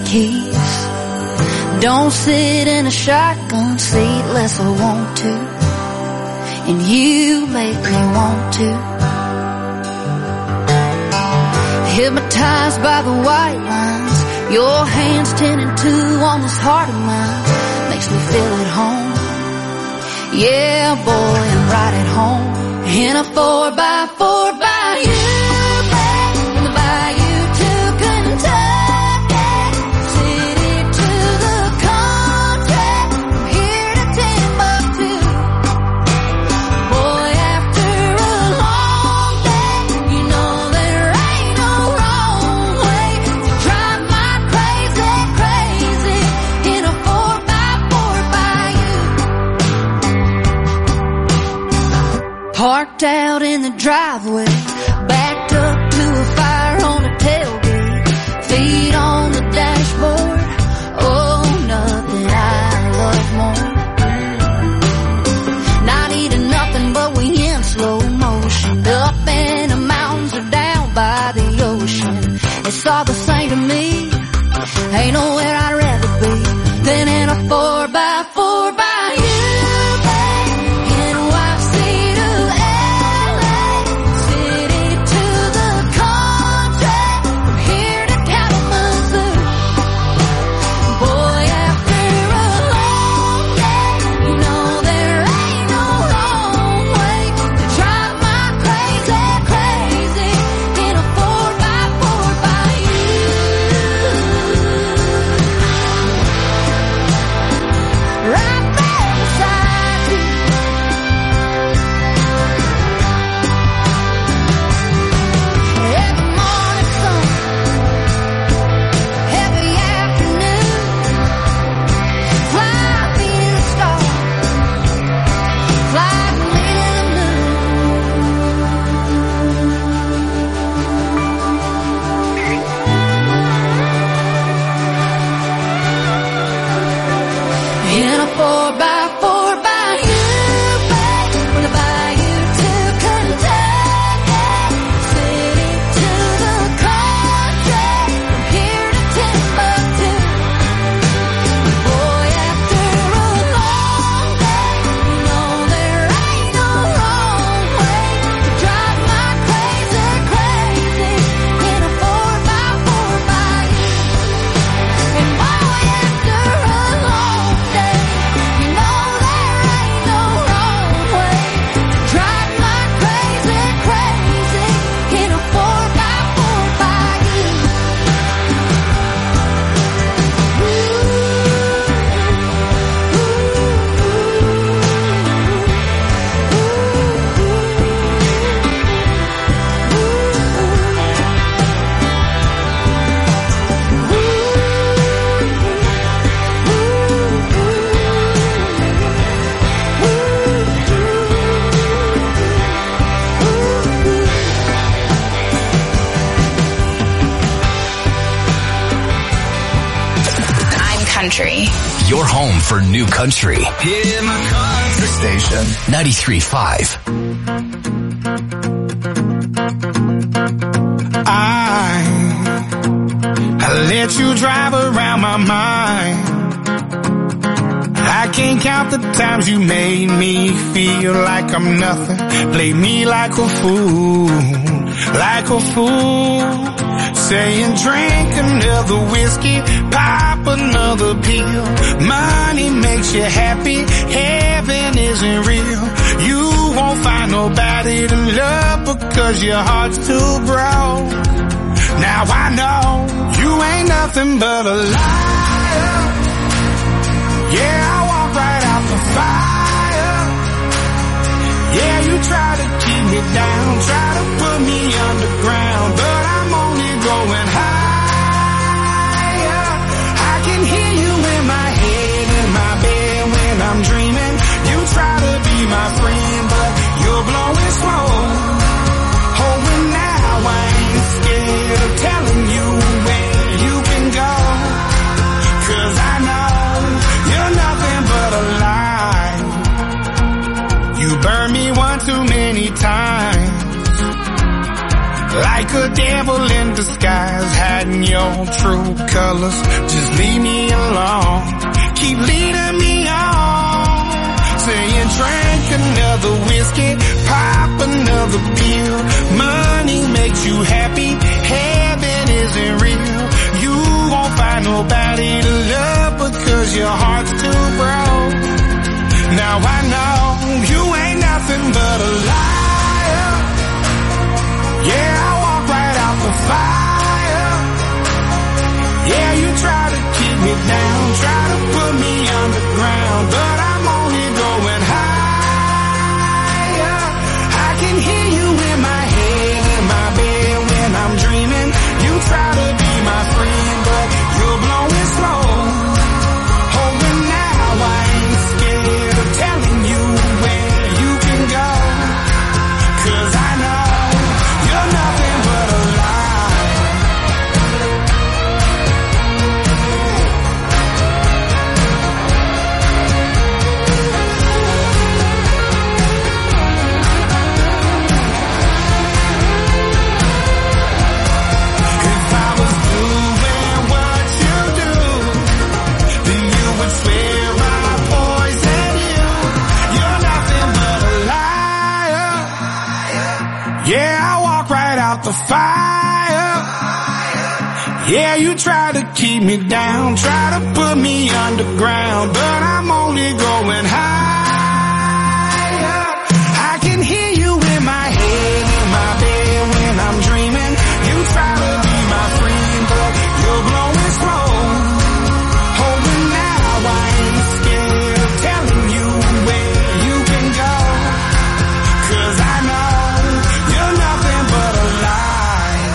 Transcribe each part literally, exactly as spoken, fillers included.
keys. Don't sit in a shotgun seat unless I want to, and you make me want to. Hypnotized by the white lines, your hands ten and two on this heart of mine, makes me feel at home. Yeah, boy, I'm right at home in a four by four by you, back from the bayou to Kentucky, city to the country, from here to Timbuktu. Boy, after a long day, you know there ain't no wrong way to drive my crazy, crazy in a four by four by you. Parked out in the driveway, backed up to a fire on a tailgate, feet on the dashboard. Oh, nothing I love more. Not eating nothing, but we in slow motion, up in the mountains or down by the ocean. It's all the same to me. Ain't nowhere I'd rather be than in a four by four by you. Your home for new country. Hear my country station. ninety-three point five. I, I let you drive around my mind. I can't count the times you made me feel like I'm nothing. Played me like a fool, like a fool. Saying drink another whiskey, pop another pill. Money makes you happy, heaven isn't real. You won't find nobody to love because your heart's too broke. Now I know you ain't nothing but a liar. Yeah, I walk right out the fire. Yeah, you try to keep me down, try to put me underground, but I'm only going higher. I can hear you in my head, in my bed when I'm dreaming. You try to be my friend, but you're blowing smoke. Oh, and now I ain't scared of telling you where you can go, 'cause I know you're nothing but a lie. You burned me one too many times, like like a devil in disguise, hiding your true colors. Just leave me alone. Keep leading me on. Saying drink another whiskey, pop another pill. Money makes you happy, heaven isn't real. You won't find nobody to love because your heart's too broke. Now I know you ain't nothing but a liar. Yeah, I walk right out the fire. Yeah, you try to keep me down, try to put me underground, but I'm only going higher. I can hear you in my head, in my bed when I'm dreaming. You try to be my friend, but you're blowing slow. Oh, and now I ain't scared of telling you where you can go, 'cause I know you're nothing but a lie. If I was doing what you do, then you would swear I poisoned you. You're nothing but a liar. Yeah, I walk right out the fire. Yeah, you try to keep me down, try to put me underground, but I'm only going higher. I can hear you in my head, in my bed when I'm dreaming. You try to be my friend, but you're blowing slow. Oh, and now I ain't scared of telling you where you can go, 'cause I know you're nothing but a lie.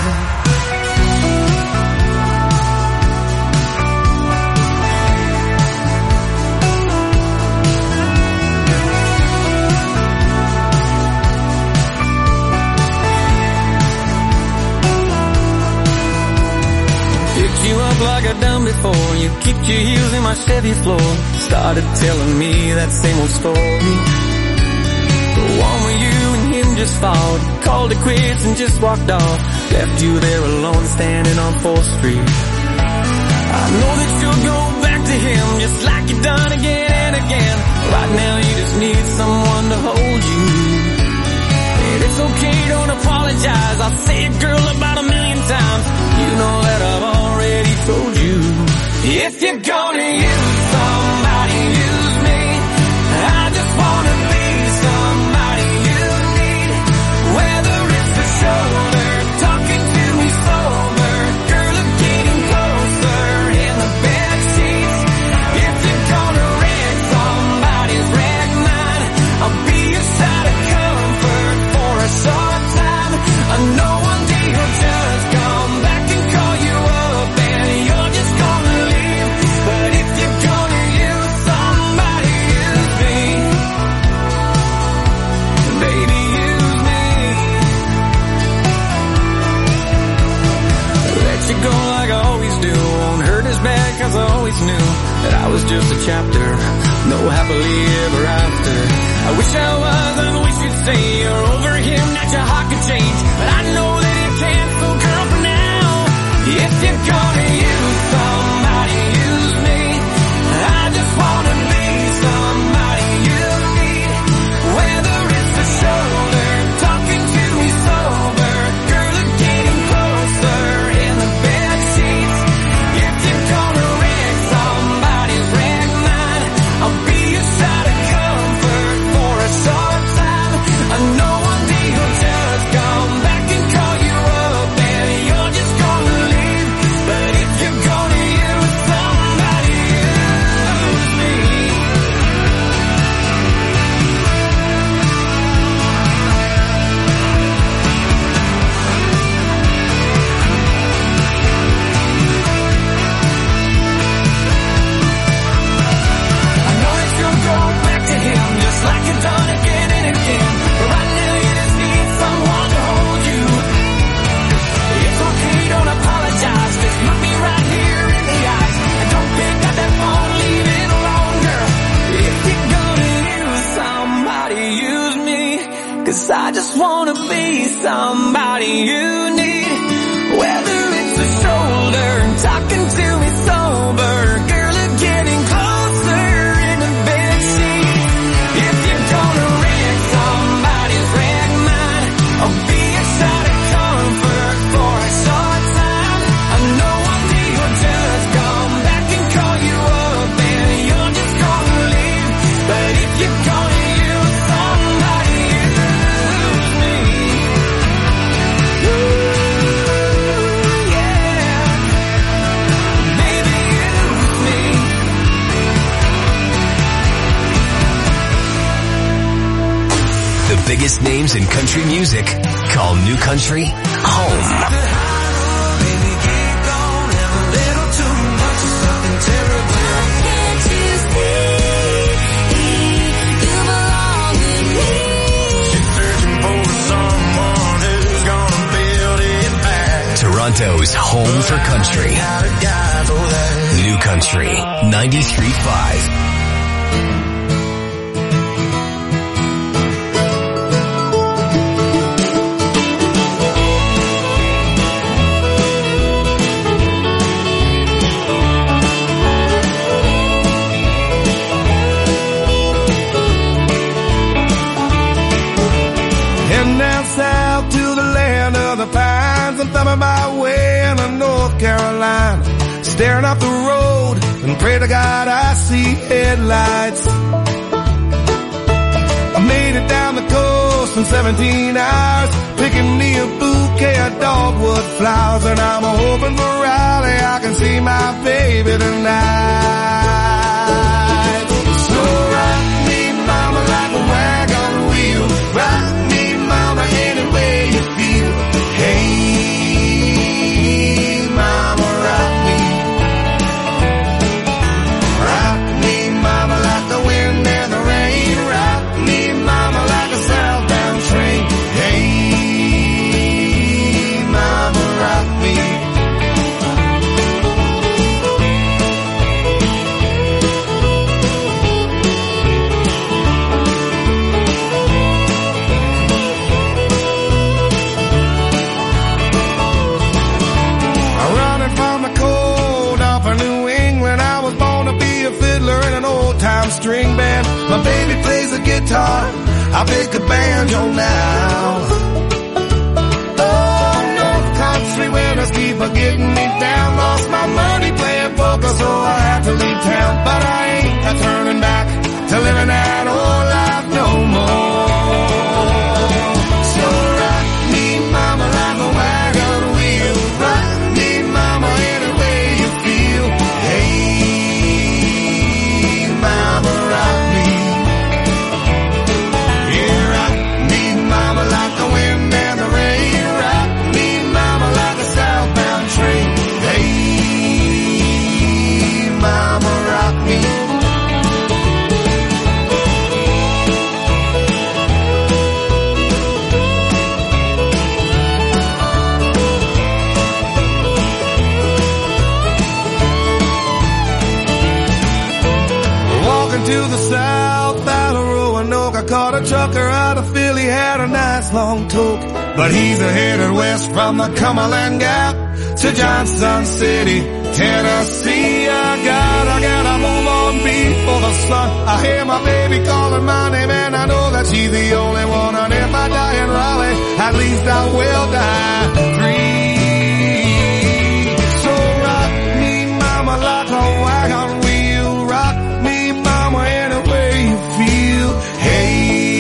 Picked you up like I done before. You kicked your heels in my Chevy floor. Started telling me that same old story. The one where you and him just fought. Called it quits and just walked off. Left you there alone standing on fourth street. I know that you'll go back to him just like you done again and again. Right now you just need someone to hold you. And it's okay, don't apologize. I'll say it, girl, about a million times. You know that I've already told you. If you're gonna use somebody, use me. I just wanna be somebody you need. Whether it's the shoulder, talking to me sober, girl, I'm getting closer in the bed sheets. If you're gonna wreck somebody's wreck mine, I'll be your side of comfort for a short time. I know one day you'll just come back and call you up and you're just gonna leave. But if you're gonna use somebody, use me. Baby, use me. Let you go like I always do. Won't hurt as bad 'cause I always knew that I was just a chapter. No happily ever after. I wish I was, I wish you'd say you're over him, that your heart could change. But I know that it can't, so girl, for now, if you're gonna use somebody, use me. I just wanna be somebody you need. Whether it's the shoulder, talking to me sober, girl, I'm getting closer in the bed sheets. If you're gonna wreck somebody's wreck mine, I'll be your side of comfort for a short time. I know one day you'll just come back and call you up and you're just gonna leave. But if you're gonna use somebody, use me. I know that you'll go back to him just like you've done again and again. But right now you just need someone to hold you. It's okay, don't apologize. Just look me right here in the eyes. And don't pick up that phone, leave it alone, girl. If you're gonna use somebody, use me. 'Cause I just wanna be somebody you need. biggest names in country music. Call New Country home. Toronto's home for country. New Country ninety-three point five. Heading down south to the land of the pines. I'm thumbing my way into North Carolina, staring up the road and pray to God I see headlights. I made it down the coast in seventeen hours, picking me a bouquet of dogwood flowers, and I'm hoping for Raleigh I can see my baby tonight. So rock me, mama, like a wagon wheel. Rock me, mama, any way you feel. Hey, mama, rock me. Rock me, mama, like the wind and the rain. Rock me, mama, like a southbound train. Hey, mama, rock me. String band, my baby plays the guitar, I pick a banjo now. Oh, North Country winners keep a getting me down. Lost my money playing poker, so I had to leave town. But I ain't a turning back to living that old life no more. So rock me, mama, like a wagon wheel. Rock me, mama, any way you feel. Hey, mama, rock me. Yeah, rock me, mama, like the wind and the rain. Rock me, mama, like a southbound train. Hey, mama, rock me. Walking to the south out of Roanoke, I caught a trucker out of Philly, had a nice long toke. But he's headed west from the Cumberland Gap to Johnson City, Tennessee. I gotta, gotta move on before the sun. I hear my baby calling my name and I know that she's the only one. And if I die in Raleigh, at least I will die free. So rock me, mama, like a wagon wheel. Rock me, mama, any way you feel. Hey,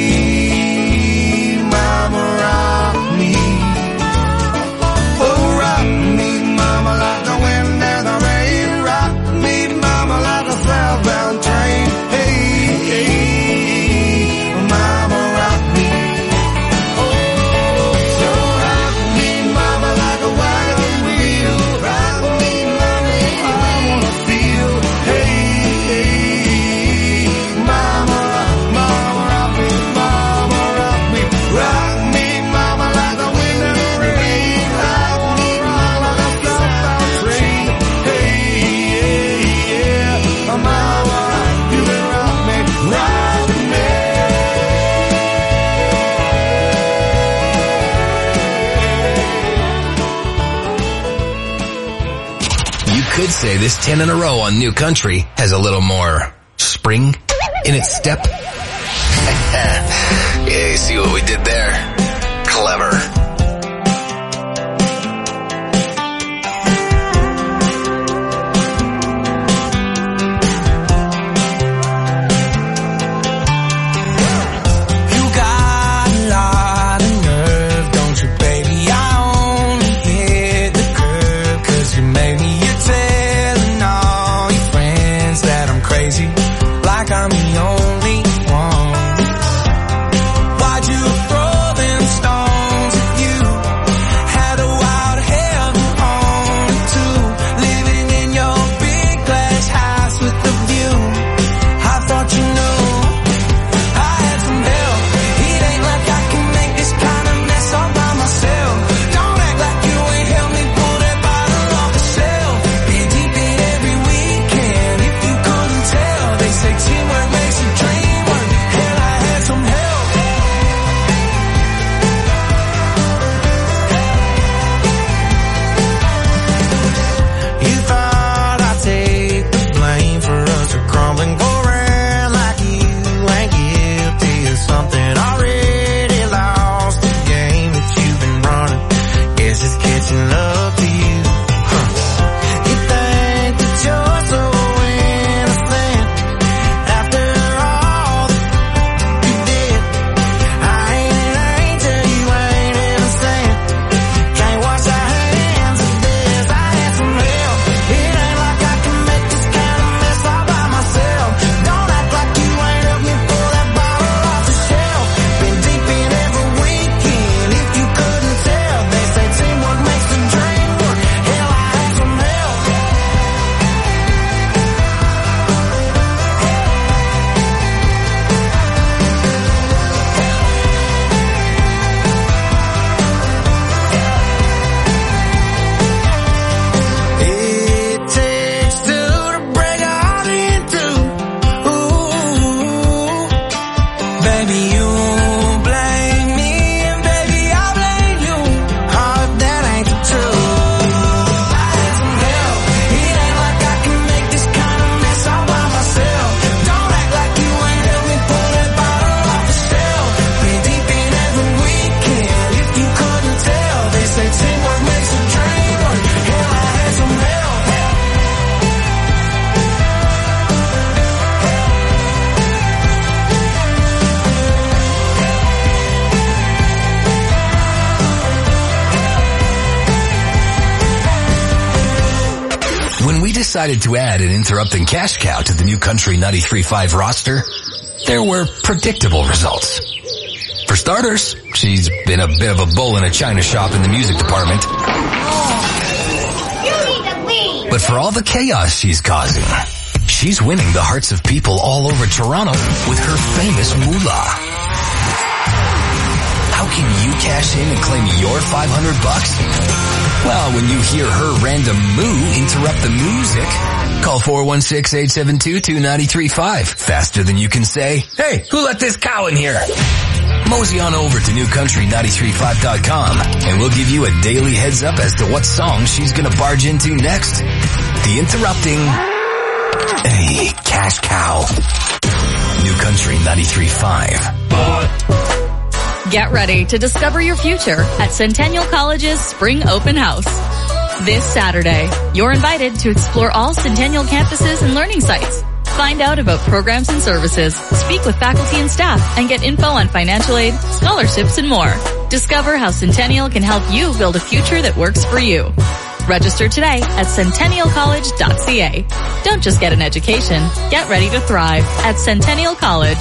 mama, rock me. Oh, rock me, mama, like the wind and the rain. Rock me, mama, like a southbound train. Hey, hey, mama, rock me. Oh, so rock me, mama, like a wagon wheel. Rock me, mama, I wanna feel. Hey, hey, mama, mama, rock me, mama, rock me. Rock me, mama, like the wind and the rain. Rock me, mama, like a southbound train. Hey, yeah, yeah, mama, you can rock me, rock me. You could say this ten in a row on New Country has a little more spring in its step. Yeah, you see what we did there? Clever. You got a lot of nerve, don't you, baby? I only hit the curb 'cause you made me. You're telling all your friends that I'm crazy, like I'm the only one. Why'd you throw decided to add an interrupting cash cow to the New Country ninety-three point five roster, there were predictable results. For starters, she's been a bit of a bull in a china shop in the music department. You need to leave. But for all the chaos she's causing, she's winning the hearts of people all over Toronto with her famous moolah. How can you cash in and claim your five hundred bucks? Well, when you hear her random moo interrupt the music, call four one six, eight seven two, two nine three five. Faster than you can say, hey, who let this cow in here? Mosey on over to new country nine three five dot com and we'll give you a daily heads up as to what song she's gonna barge into next. The interrupting, hey, cash cow. New Country ninety-three point five. Get ready to discover your future at Centennial College's Spring Open House. This Saturday, you're invited to explore all Centennial campuses and learning sites. Find out about programs and services, speak with faculty and staff, and get info on financial aid, scholarships, and more. Discover how Centennial can help you build a future that works for you. Register today at centennial college dot c a. Don't just get an education, get ready to thrive at Centennial College.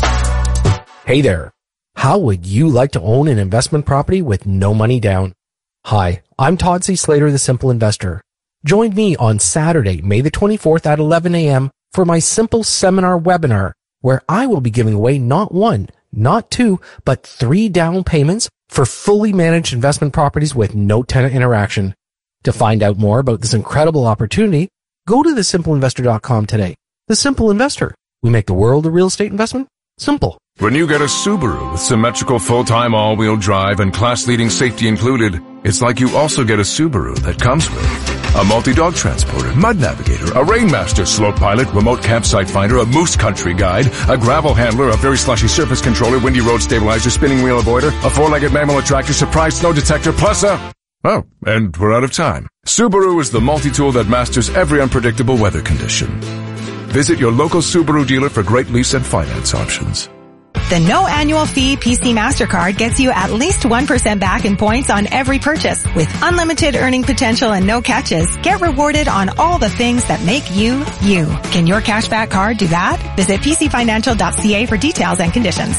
Hey there. How would you like to own an investment property with no money down? Hi, I'm Todd C. Slater, the Simple Investor. Join me on Saturday, May the twenty-fourth at eleven a.m. for my Simple Seminar webinar, where I will be giving away not one, not two, but three down payments for fully managed investment properties with no tenant interaction. To find out more about this incredible opportunity, go to the simple investor dot com today. The Simple Investor. We make the world of real estate investment simple. When you get a Subaru with symmetrical full-time all-wheel drive and class-leading safety included, it's like you also get a Subaru that comes with a multi-dog transporter, mud navigator, a Rainmaster slope pilot, remote campsite finder, a moose country guide, a gravel handler, a very slushy surface controller, windy road stabilizer, spinning wheel avoider, a four-legged mammal attractor, surprise snow detector, plus a... Oh, and we're out of time. Subaru is the multi-tool that masters every unpredictable weather condition. Visit your local Subaru dealer for great lease and finance options. The no annual fee P C MasterCard gets you at least one percent back in points on every purchase. With unlimited earning potential and no catches, get rewarded on all the things that make you, you. Can your cashback card do that? Visit p c financial dot c a for details and conditions.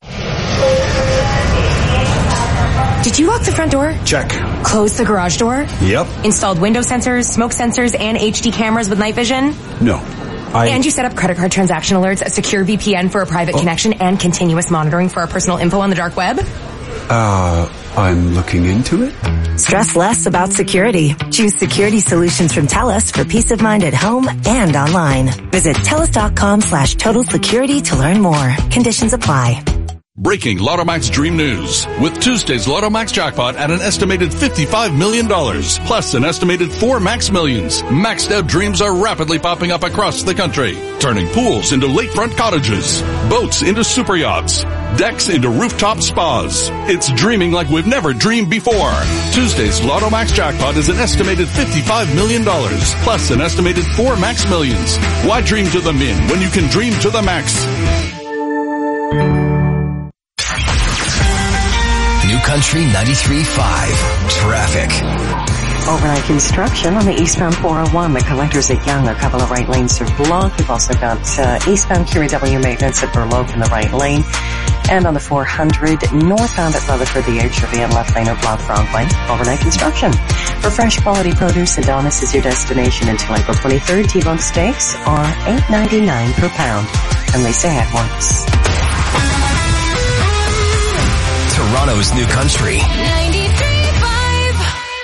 Did you lock the front door? Check. Close the garage door? Yep. Installed window sensors, smoke sensors, and H D cameras with night vision? No. I... And you set up credit card transaction alerts, a secure V P N for a private oh. connection, and continuous monitoring for our personal info on the dark web? Uh, I'm looking into it. Stress less about security. Choose security solutions from TELUS for peace of mind at home and online. Visit telus.com slash total security to learn more. Conditions apply. Breaking Lottomax Dream News. With Tuesday's Lottomax jackpot at an estimated fifty-five million dollars, plus an estimated four Max Millions. Maxed out dreams are rapidly popping up across the country, turning pools into lakefront cottages, boats into super yachts, decks into rooftop spas. It's dreaming like we've never dreamed before. Tuesday's Lottomax jackpot is an estimated fifty-five million dollars, plus an estimated four Max Millions. Why dream to the min when you can dream to the max? New Country ninety-three point five. Traffic. Overnight construction on the eastbound four oh one, the collectors at Yonge, a couple of right lanes are blocked. We've also got uh, eastbound Q W maintenance at Burloak in the right lane. And on the four hundred, northbound at Rutherford, the H R V and left lane are blocked wrong way. Overnight construction. For fresh quality produce, Adonis is your destination until April twenty-third. T-bone steaks are eight ninety-nine per pound. And Lisa Edwards. Toronto's New Country. ninety-three point five.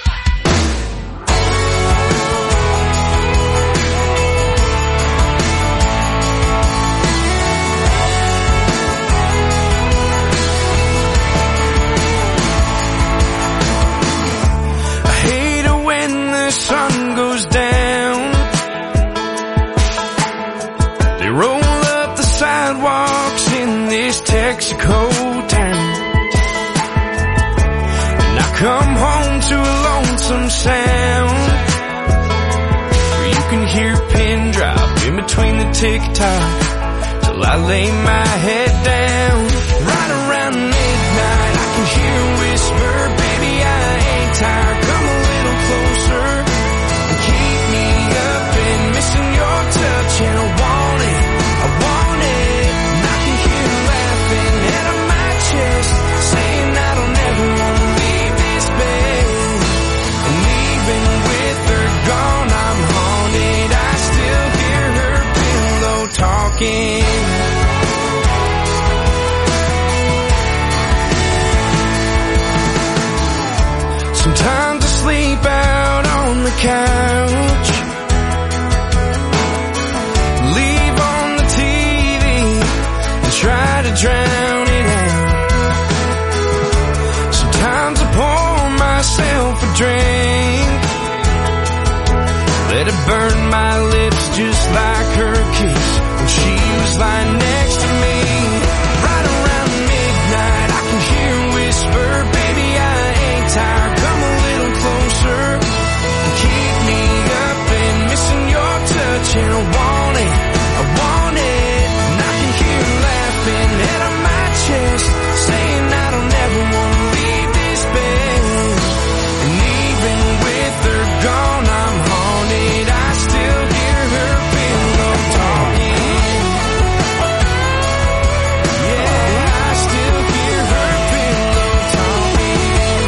I hate it when the sun goes down. They roll up the sidewalks in this Texaco town. Come home to a lonesome sound where you can hear a pin drop in between the tick-tock till I lay my head down. Right around midnight I can hear a whisper, baby I ain't tired, come a little closer and keep me up in talking. Sometimes I sleep out on the couch, leave on the T V and try to drown it out. Sometimes I pour myself a drink, let it burn my lips just like her kiss when she was lying next to me. Right around midnight I can hear her whisper, baby I ain't tired, come a little closer and keep me up and missing your touch. And I want it, I want it, and I can hear her laughing out of my chest, saying I don't ever want to leave this bed. And even with her gone I'm haunted, I still hear her pillow talking. Yeah, I still hear her pillow talking.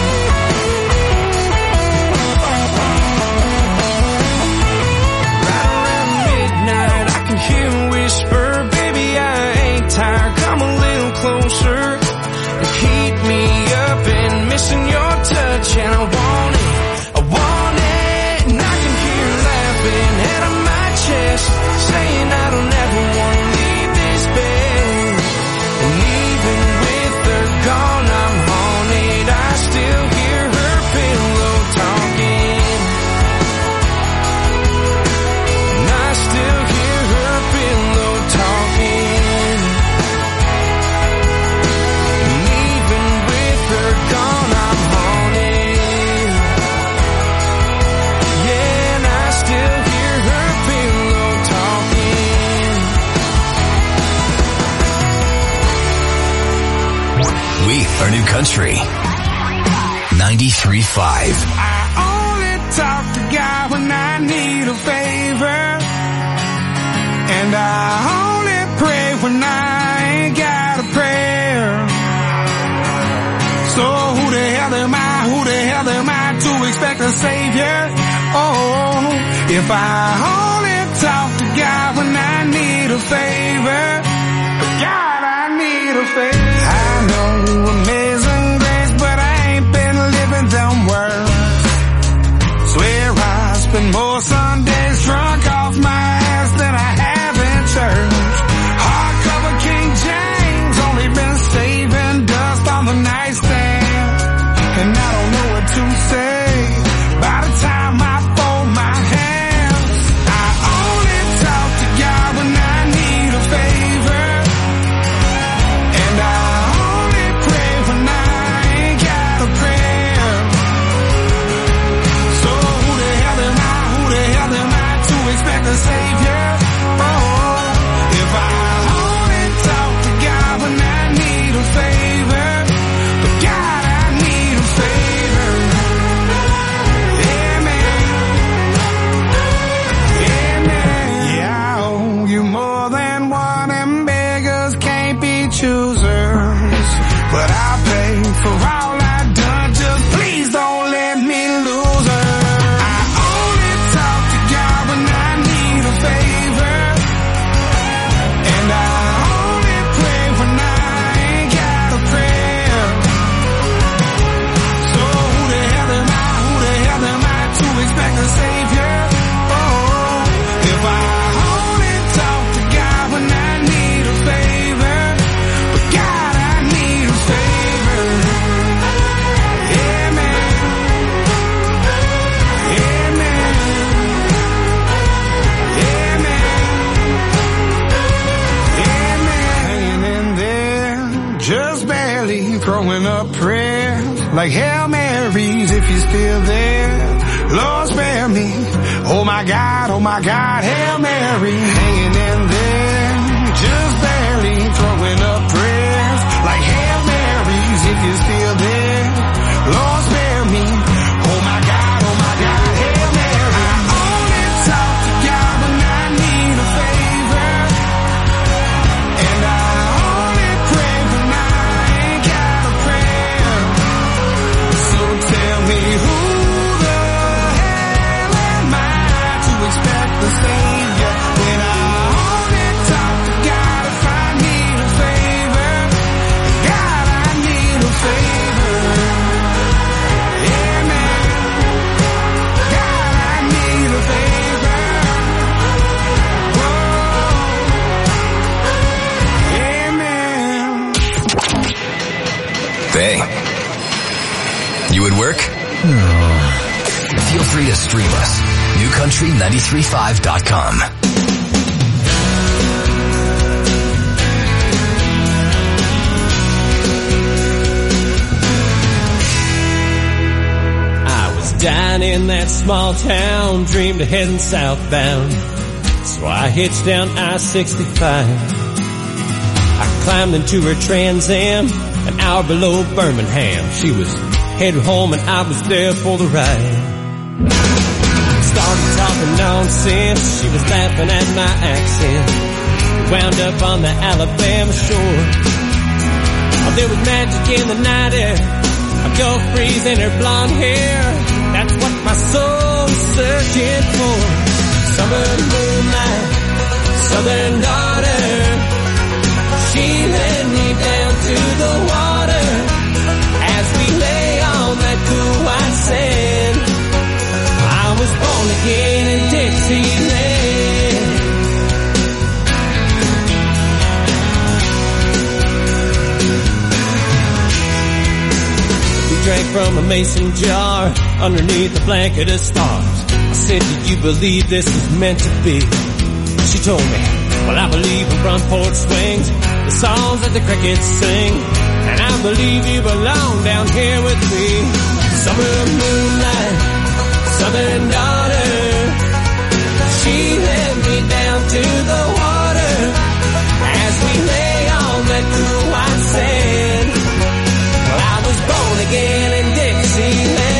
Right around midnight I can hear her whisper, baby I ain't tired, come a little closer and keep me up and missing your touch. And I want it, I want it, and I can hear her laughing out of my chest, saying I don't ever want to leave this bed. And even with her gone I'm haunted, I still hear her pillow talking. And I still hear her pillow talking. And even with her gone I'm haunted. Yeah, and I still hear her pillow talking. We are New Country. ninety-three point five. I only talk to God when I need a favor, and I only pray when I ain't got a prayer. So who the hell am I, who the hell am I to expect a savior? Oh, if I only talk to God when I need a favor, God, I need a favor. I know amazing grace, but I ain't been living them words. Swear I spend more Sundays drunk off my ass than I have in church. Hardcover King James, only been saving dust on the nightstand, and I don't know what to say by the time I fold my hands. I only talk to God when I need a favor, and I only pray when I ain't got a prayer. So who the hell am I, who the hell am I to expect a savior? Oh, if I only talk to God when I need a favor, but God, I need a favor. Amen. Amen. Yeah, I owe you more than one, and beggars can't be choosers, but I pay for all I've done, just please don't let me lose her. I only talk to God when I need a favor, and I only pray when I ain't got a prayer. So who the hell am I, who the hell am I to expect a savior? Oh, if I only talk to God when I need a favor, but God, I need a favor. Amen. Amen. Amen. Amen. Hanging in there, just barely throwing up prayers like Hail Marys if you're still there. Lord, spare me. Oh my God, oh my God, Hail Mary. Hanging in there, just barely throwing up prayers like Hail Marys if you're still there. Lord, spare me. Oh my God, oh my God, Hail Mary. I only talk to God when I need a favor, and I only pray when I ain't got a prayer. So tell me who the hell am I to expect the savior when I only work? Feel free to stream us. new country nine three five dot com. I was down in that small town, dreamed of heading southbound. So I hitched down I sixty-five. I climbed into her Trans Am, an hour below Birmingham. She was headed home and I was there for the ride. Started talking nonsense, she was laughing at my accent. Wound up on the Alabama shore. Oh, there was magic in the night air, a Gulf breeze in her blonde hair. That's what my soul was searching for. Summer moonlight, southern daughter. She led me down to the water as we lay on that cool white sand. I was born again in Dixieland. We drank from a mason jar underneath a blanket of stars. I said, do you believe this is meant to be? She told me, well, I believe in front porch swings, the songs that the crickets sing, and I believe you belong down here with me. Summer moonlight, southern daughter, she led me down to the water as we lay on that cool white sand. Well, I was born again in Dixieland.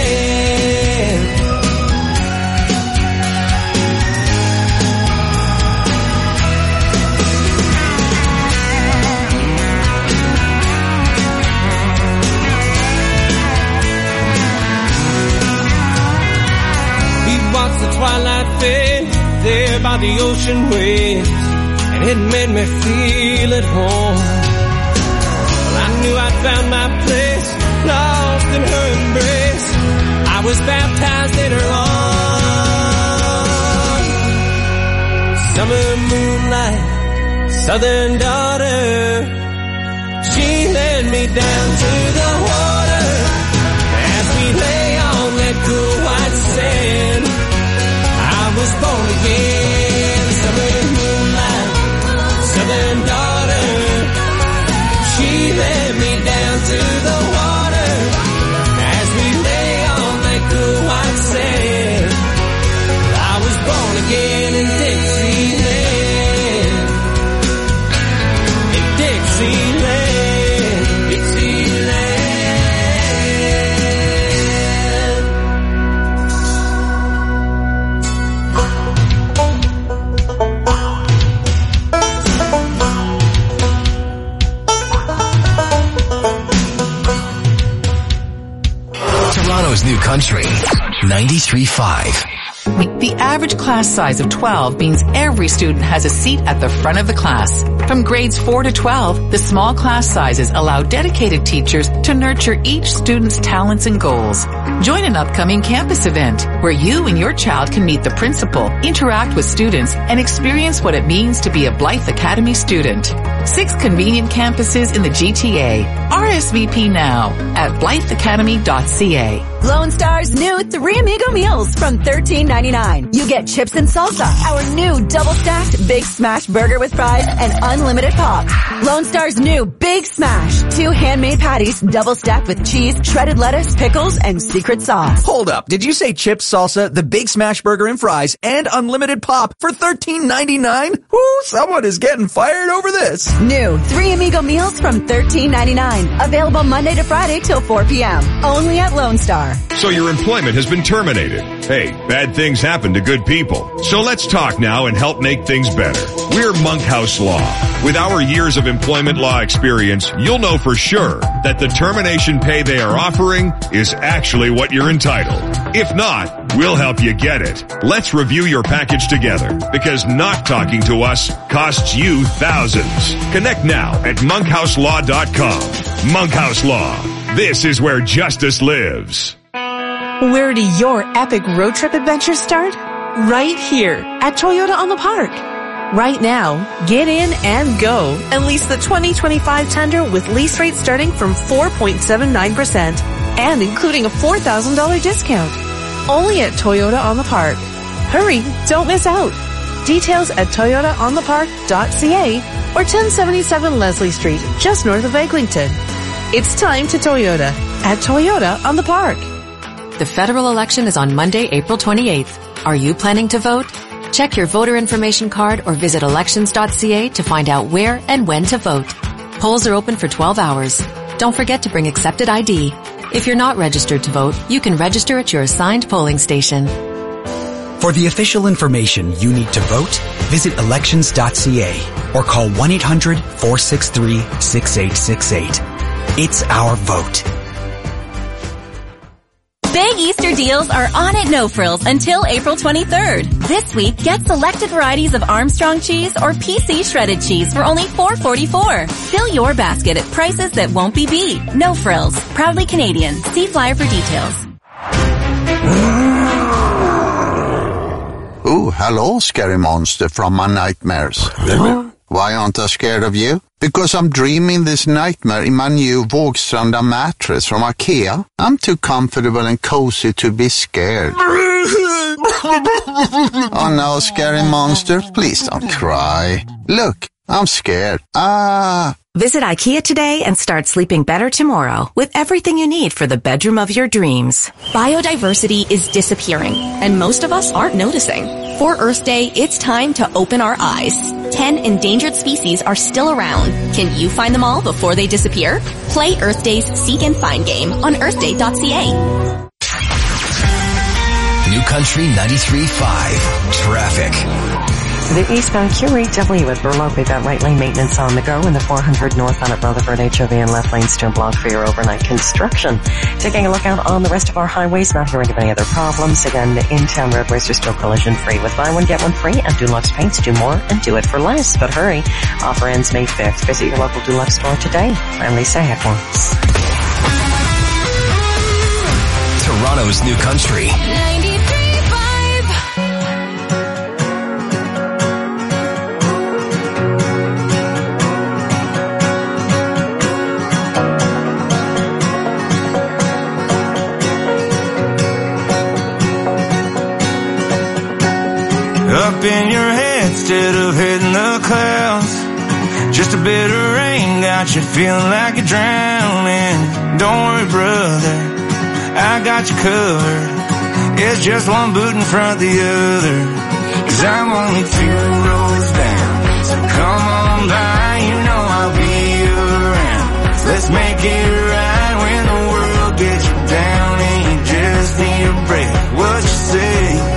Twilight fade there by the ocean waves, and it made me feel at home. Well, I knew I'd found my place, lost in her embrace. I was baptized in her arms. Summer moonlight, southern daughter, she led me down to the water as we lay on that cool white sand. I was born again, summer moonlight, southern daughter. She led me down to the water as we lay on that cool white sand. I was born again in Dixieland, in Dixieland, Dixieland. Toronto's New Country ninety-three point five. The average class size of twelve means every student has a seat at the front of the class. From grades four to twelve, the small class sizes allow dedicated teachers to nurture each student's talents and goals. Join an upcoming campus event where you and your child can meet the principal, interact with students, and experience what it means to be a Blythe Academy student. Six convenient campuses in the G T A. R S V P now at blythe academy dot c a. Lone Star's new Three Amigo meals from thirteen ninety-nine. You get chips and salsa, our new double-stacked Big Smash burger with fries, and unlimited pop. Lone Star's new Big Smash. Two handmade patties, double-stacked with cheese, shredded lettuce, pickles, and secret sauce. Hold up. Did you say chips, salsa, the Big Smash burger and fries, and unlimited pop for thirteen ninety-nine? Ooh, someone is getting fired over this. New Three Amigo meals from thirteen ninety-nine. Available Monday to Friday till four p.m. Only at Lone Star. So your employment has been terminated. Hey, bad things happen to good people. So let's talk now and help make things better. We're Monkhouse Law. With our years of employment law experience, you'll know for sure that the termination pay they are offering is actually what you're entitled. If not, we'll help you get it. Let's review your package together, because not talking to us costs you thousands. Connect now at monkhouse law dot com. Monkhouse Law. This is where justice lives. Where do your epic road trip adventures start? Right here at Toyota on the Park. Right now, get in and go and lease the twenty twenty-five Tundra with lease rates starting from four point seven nine percent. and including a four thousand dollars discount. Only at Toyota on the Park. Hurry, don't miss out. Details at toyota on the park dot c a or ten seventy-seven Leslie Street, just north of Eglinton. It's time to Toyota at Toyota on the Park. The federal election is on Monday, April twenty-eighth. Are you planning to vote? Check your voter information card or visit elections dot c a to find out where and when to vote. Polls are open for twelve hours. Don't forget to bring accepted I D. If you're not registered to vote, you can register at your assigned polling station. For the official information you need to vote, visit elections dot c a or call one eight hundred, four six three, six eight six eight. It's our vote. Big Easter deals are on at No Frills until April twenty-third. This week, get selected varieties of Armstrong cheese or P C shredded cheese for only four dollars and forty-four cents. Fill your basket at prices that won't be beat. No Frills. Proudly Canadian. See flyer for details. Oh, hello, scary monster from my nightmares. Why aren't I scared of you? Because I'm dreaming this nightmare in my new Vågstranda mattress from IKEA. I'm too comfortable and cozy to be scared. Oh no, scary monster, please don't cry. Look, I'm scared. Ah. Visit IKEA today and start sleeping better tomorrow with everything you need for the bedroom of your dreams. Biodiversity is disappearing, and most of us aren't noticing. For Earth Day, it's time to open our eyes. Ten endangered species are still around. Can you find them all before they disappear? Play Earth Day's Seek and Find game on earth day dot c a. New Country ninety-three point five. Traffic. The eastbound Q E W at Burloak, we've got right lane maintenance on the go, and the four hundred northbound at Rutherford H O V and left lane still blocked for your overnight construction. Taking a look out on the rest of our highways, not hearing of any other problems. Again, in-town roadways are still collision free with buy one, get one free, and Dulux paints. Do more and do it for less. But hurry, offer ends May fifth. Visit your local Dulux store today. I'm Lisa Heckworms. Toronto's New Country. Up in your head instead of hitting the clouds. Just a bit of rain got you feeling like you're drowning. Don't worry, brother, I got you covered. It's just one boot in front of the other. Cause I'm only two rows down, so come on by, you know I'll be around. Let's make it right when the world gets you down and you just need a break. What you say?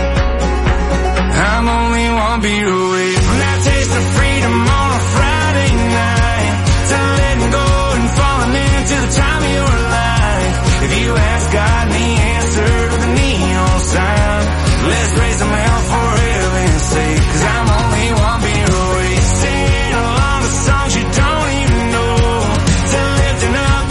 I'm only one beat away from that taste of freedom on a Friday night, to letting go and falling into the time of your life. If you ask God the answer to the neon sign, let's raise them hell for heaven's sake. Cause I'm only one beat away, singing along the songs you don't even know, to lifting up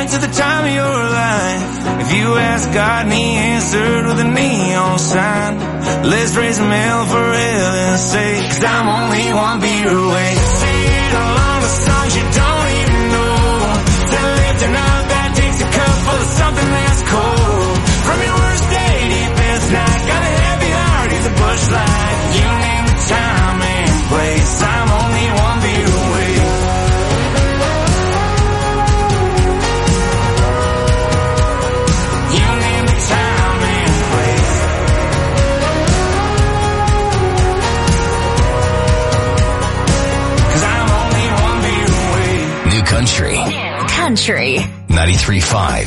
to the time of your life. If you ask God and he answered with a neon sign, let's raise them hell for heaven's sake, 'cause I'm only one beer away. Sing along the songs you don't even know. Tell lifting up that takes a cup full of something that's cold. From your worst day to your best night, got a heavy heart, he's a bush light. You name the time and place, I'm only one beer away. You name the time and place. Cause I'm only one beer away. New Country. Country. ninety-three point five.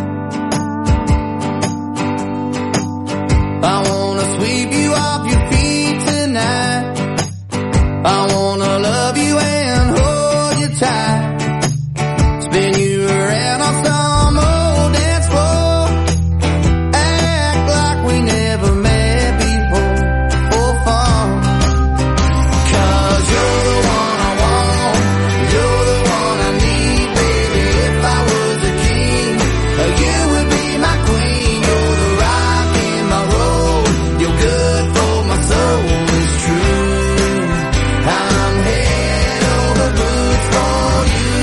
I wanna sweep you off your feet tonight. I wanna love you and hold you tight. Spin you around on some old dance floor. Act like we never met before. For fun. 'Cause you're the one I want. You're the one I need, baby. If I was a king, you would be my queen. You're the rock in my road. You're good for my soul, it's true. I'm head over boots for you.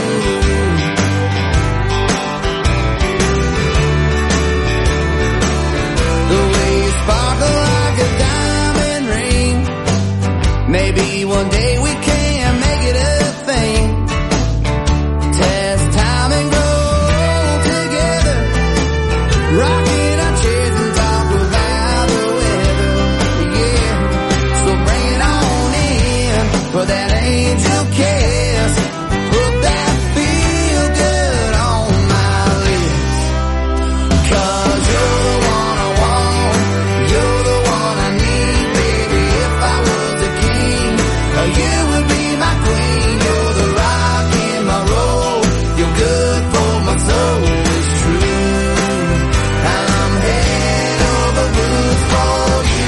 The way you sparkle like a diamond ring. Maybe one day we can make it a thing. Test time and grow together. Rocking our chairs and talk about the weather. Yeah, so bring it on in for that angel kiss. Put that feel good on my lips. 'Cause you're the one I want. You're the one I need, baby. If I was a king, you would be my queen. You're the rock in my road. You're good for my soul, it's true. I'm head over boots for you.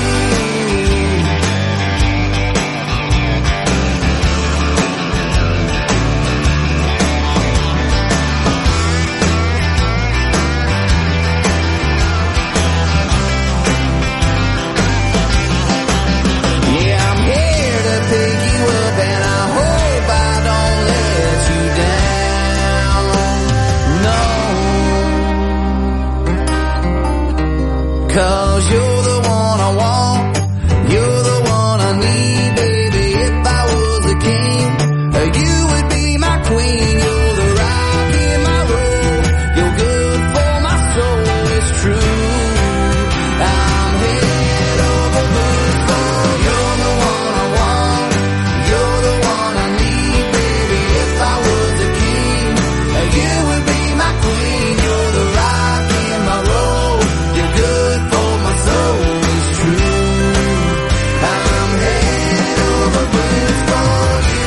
Yeah, I'm here to pick you up, and I hope I don't let you down. No. 'Cause you're the one I want. You're the one I need, baby. If I was a king, you would be my queen. You're the rock in my road. You're good for my soul, it's true. I'm head over boots for you. You're the one I want. You're the one I need, baby. If I was a king, you would be my queen. You're the rock in my road. You're good for my soul, it's true. I'm head over boots for you.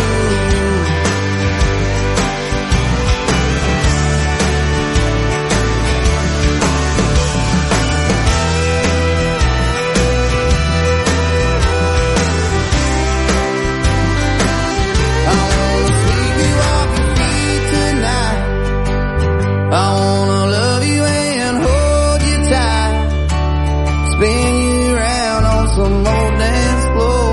I wanna sweep you off your feet tonight. I wanna love you and hold you tight. Spin you around on some old dance floor.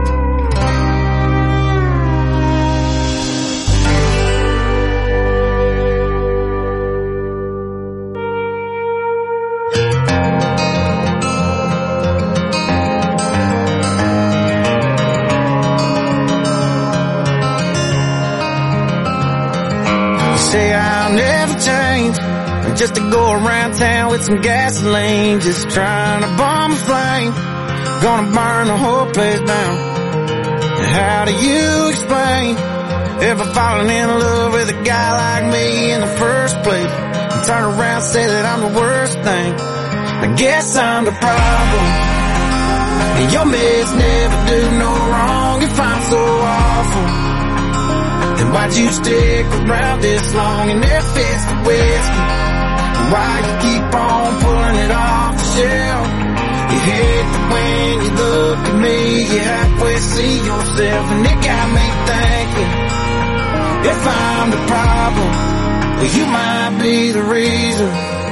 You say I'll never change, just to go around town with some gasoline, just trying to bomb a flame, gonna burn the whole place down. How do you explain ever falling in love with a guy like me in the first place, and turn around and say that I'm the worst thing? I guess I'm the problem, and your meds never do no wrong. If I'm so awful, then why'd you stick around this long and there fits the whiskey? Why you keep on pulling it off the shelf? You hate that when you look at me, you halfway see yourself, and it got me thinking, if I'm the problem, well, you might be the reason.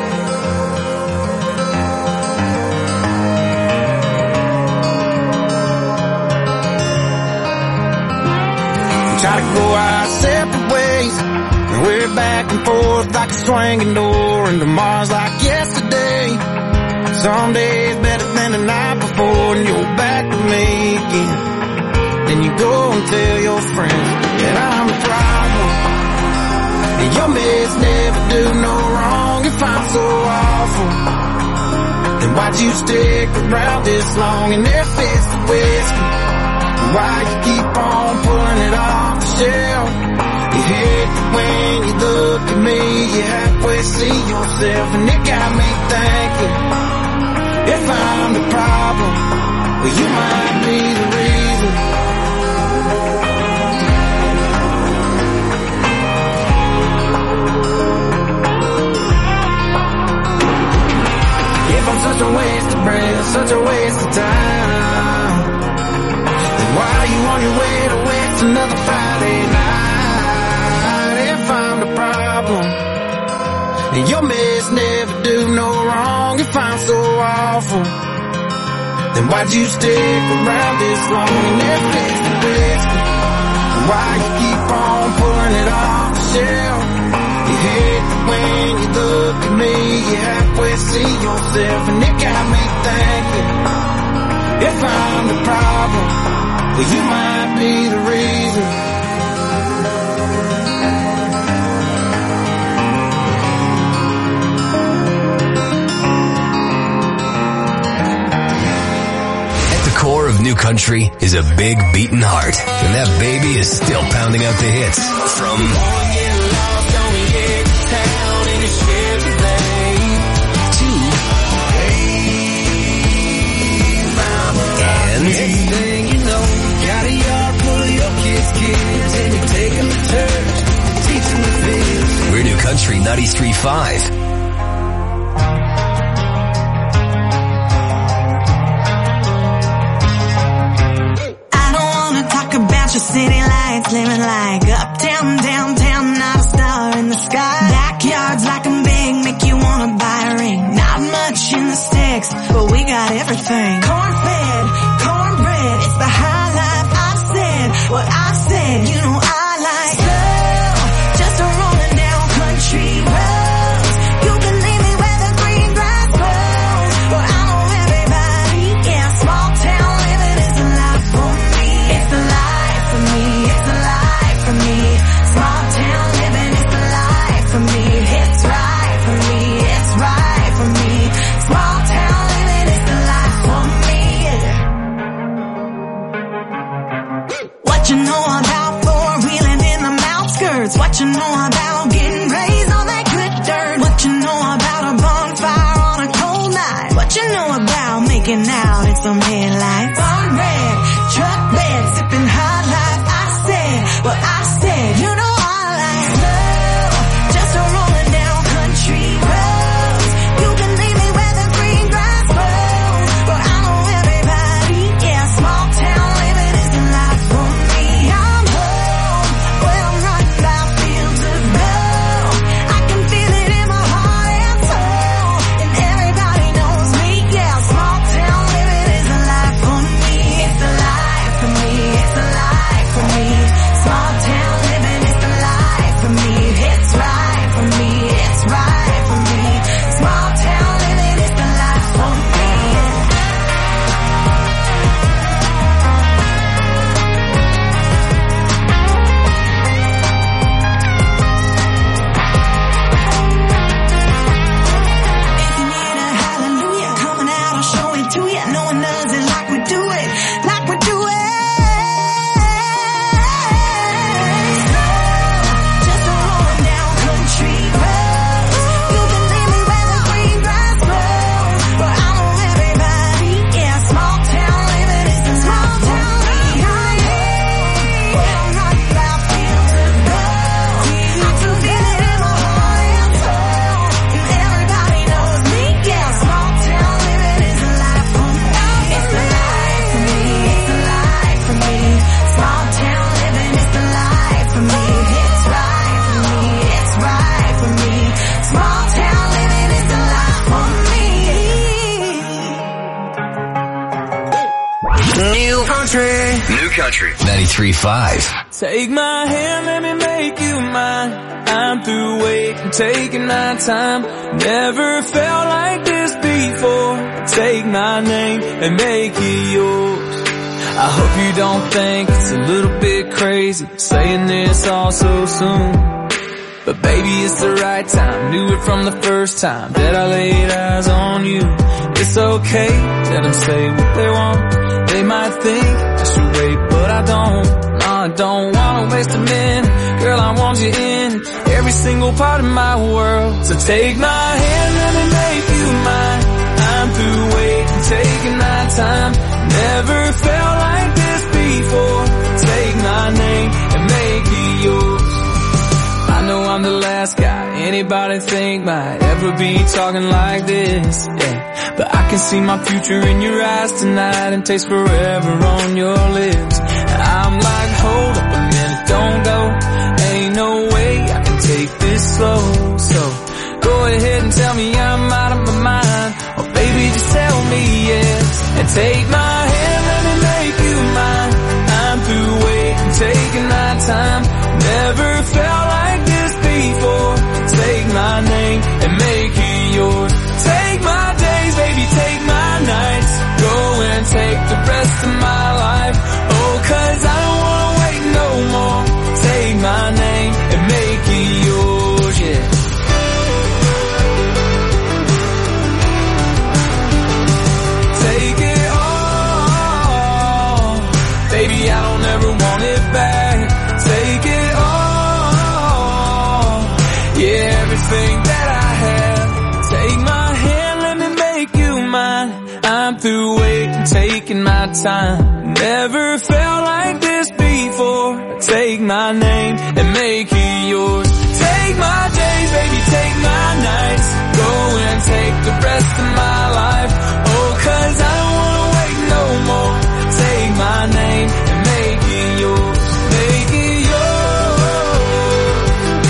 We try to go our separate ways, and we're back and forth like a swinging door, and tomorrow's like yesterday. Some days better than the night before, and you're back with me again. Then you go and tell your friends that I'm the problem, and your meds never do no wrong. If I'm so awful, then why'd you stick around this long? And if it's the whiskey, why you keep on pulling it off the shelf? You hate it when you look at me, you halfway see yourself, and it got me thinking, if I'm the problem, well, you might be the reason. If I'm such a waste of breath, such a waste of time, then why are you on your way to waste another Friday night? If I'm the problem, and your meds never do no wrong. If I'm so awful, then why'd you stick around this long? And if it's the whiskey, why you keep on pulling it off the shelf? You hate it when you look at me, you halfway see yourself, and it got me thinking, if I'm the problem, well, you might be the reason. Core of New Country is a big beating heart, and that baby is still pounding out the hits from and next thing you know, got a yard full of your kids' kids, and you take them to church, teach them the fields. We're New Country ninety-three point five. Your city lights, living like uptown, downtown, not a star in the sky. Backyards like a big, make you wanna buy a ring. Not much in the sticks, but we got everything. Corn-fed, cornbread, it's the high life. I said what I said, you know I like slow, just a rolling down country roads. You can leave me where the green grass grows, where I know everybody. Yeah, small town living is a life for me. It's a life. It's a life for me. Small town living is the life for me. It's right for me. It's right for me. Small town living is the life for me. What you know about four-wheeling in the outskirts? What you know about getting raised on that good dirt? What you know about a bonfire on a cold night? What you know about making out in some headlights? Barn red, truck bed, sipping hot life. What I said, you know I like slow, just a rolling down country roads. You can leave me where the green grass grows, where I know everybody. Yeah, small town living is a life for me. I'm home, where I'm riding by fields of gold. I can feel it in my heart and soul, and everybody knows me. Yeah, small town living is a life. Small town living is a lot for me. New country. New country. ninety-three point five. Take my hand, let me make you mine. I'm through waiting, taking my time. Never felt like this before. Take my name and make it yours. I hope you don't think it's a little bit crazy saying this all so soon. But baby, it's the right time. Knew it from the first time that I laid eyes on you. It's okay, let them say what they want. They might think I should wait, but I don't. No, I don't wanna waste a minute. Girl, I want you in every single part of my world. So take my hand, let me make you mine. I'm through waiting, taking my time. Never felt like this before. Take my name and make it yours. I know I'm the last guy anybody think might ever be talking like this, yeah. But I can see my future in your eyes tonight and taste forever on your lips. I'm like, hold up a minute, don't go. Ain't no way I can take this slow. So go ahead and tell me I'm out of my mind, or baby just tell me yes. And take my hand, let me make you mine. I'm through waiting, taking my time. Never felt like this before. Take my name and make it yours. Take my days, baby, take my nights. Go and take the rest of my life. Oh, cause I don't wanna wait no more. Take my name and make it yours, yeah. Take it all. Baby, I don't ever want it back. Take it all. Yeah, everything that I have. Take my hand, let me make you mine. I'm through waiting, taking my time. Never felt like this before. Take my name and make it yours. Take my days, baby, take my nights. Go and take the rest of my life. Oh, cause I don't wanna wait no more. Take my name and make it yours. Make it yours.